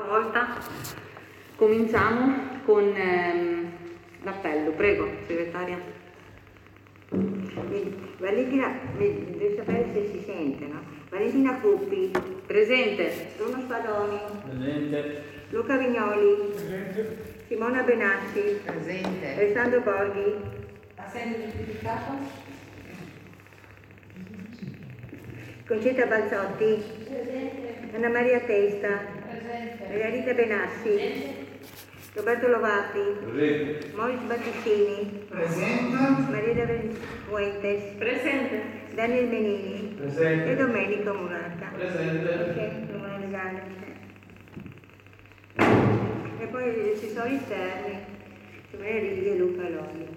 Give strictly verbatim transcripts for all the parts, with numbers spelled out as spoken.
volta. Cominciamo con ehm, l'appello. Prego, segretaria. Valentina, devo sapere se si sente, no? Valentina Cuppi. Presente. Bruno Spadoni. Presente. Luca Vignoli. Presente. Simona Benassi. Presente. Alessandro Borghi. Assente giustificato. Concetta Balzotti. Presente. Anna Maria Testa. Presente. Margherita Benassi. Presente. Roberto Lovati. Presente. Maurizio Battistini. Presente. Maria Fuentes. Presente. Daniel Menini. Presente. E Domenico Murata. Presente. Ok, numero legale. E poi ci sono i esterni. Maria Righi e Luca Lolli.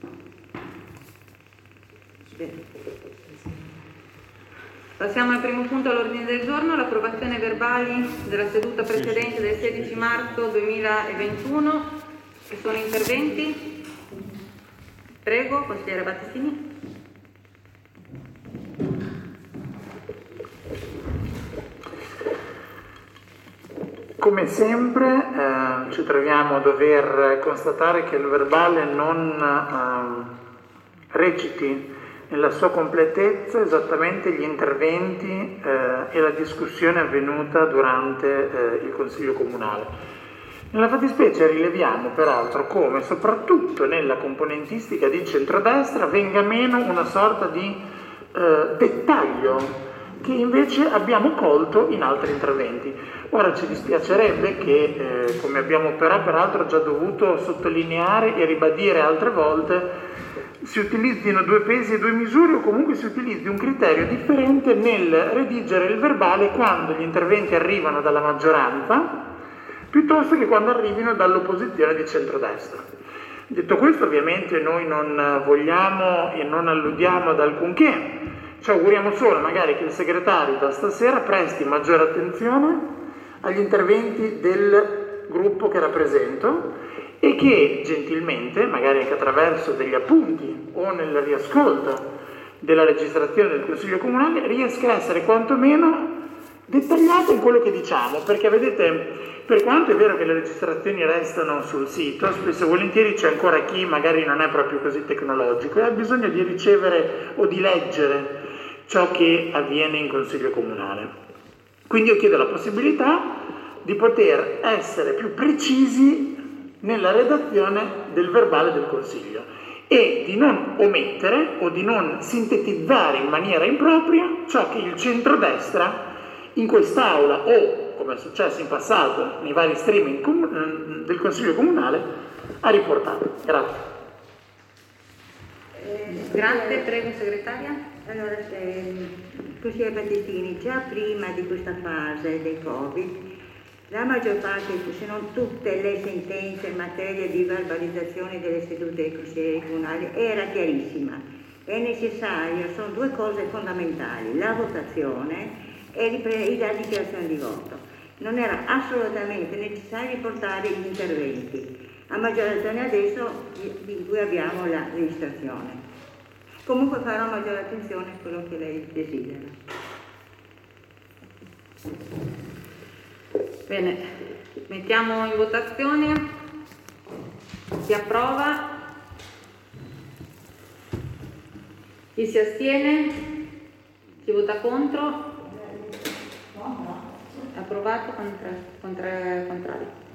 Passiamo al primo punto all'ordine del giorno, l'approvazione verbali della seduta precedente del sedici marzo duemilaventuno. Ci sono interventi? Prego, consigliere Battistini. Come sempre eh, ci troviamo a dover constatare che il verbale non eh, reciti nella sua completezza esattamente gli interventi eh, e la discussione avvenuta durante eh, il Consiglio Comunale. Nella fattispecie rileviamo peraltro come soprattutto nella componentistica di centrodestra venga meno una sorta di eh, dettaglio che invece abbiamo colto in altri interventi. Ora ci dispiacerebbe che, eh, come abbiamo però peraltro già dovuto sottolineare e ribadire altre volte, si utilizzino due pesi e due misure o comunque si utilizzi un criterio differente nel redigere il verbale quando gli interventi arrivano dalla maggioranza piuttosto che quando arrivino dall'opposizione di centrodestra. Detto questo, ovviamente noi non vogliamo e non alludiamo ad alcunché, ci auguriamo solo magari che il segretario da stasera presti maggiore attenzione agli interventi del gruppo che rappresento e che gentilmente, magari anche attraverso degli appunti o nel riascolto della registrazione del Consiglio Comunale, riesca a essere quantomeno dettagliato in quello che diciamo, perché vedete, per quanto è vero che le registrazioni restano sul sito, spesso e volentieri c'è ancora chi magari non è proprio così tecnologico e ha bisogno di ricevere o di leggere ciò che avviene in Consiglio Comunale. Quindi io chiedo la possibilità di poter essere più precisi nella redazione del verbale del Consiglio e di non omettere o di non sintetizzare in maniera impropria ciò che il centrodestra in quest'Aula o, come è successo in passato nei vari streaming com- del Consiglio Comunale, ha riportato. Grazie. Eh, Grazie, prego segretaria. Allora, ehm, consigliere Battistini, già prima di questa fase del Covid, la maggior parte, se non tutte le sentenze in materia di verbalizzazione delle sedute dei consiglieri comunali era chiarissima. È necessario, sono due cose fondamentali, la votazione e la dichiarazione di voto. Non era assolutamente necessario riportare gli interventi, a maggior ragione adesso di cui abbiamo la registrazione. Comunque farò maggiore attenzione a quello che lei desidera. Bene, mettiamo in votazione. Si approva. Chi si astiene? Chi vota contro? Approvato con tre, con tre contrari.